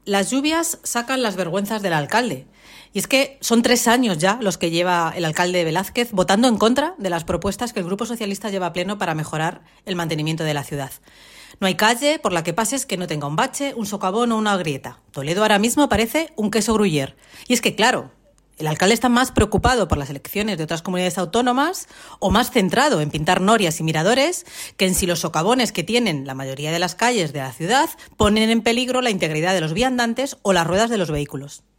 Las lluvias sacan las vergüenzas del alcalde. Y es que son 3 años ya los que lleva el alcalde Velázquez votando en contra de las propuestas que el Grupo Socialista lleva a pleno para mejorar el mantenimiento de la ciudad. No hay calle por la que pases que no tenga un bache, un socavón o una grieta. Toledo ahora mismo parece un queso gruyère. Y es que, claro, el alcalde está más preocupado por las elecciones de otras comunidades autónomas o más centrado en pintar norias y miradores que en si los socavones que tienen la mayoría de las calles de la ciudad ponen en peligro la integridad de los viandantes o las ruedas de los vehículos.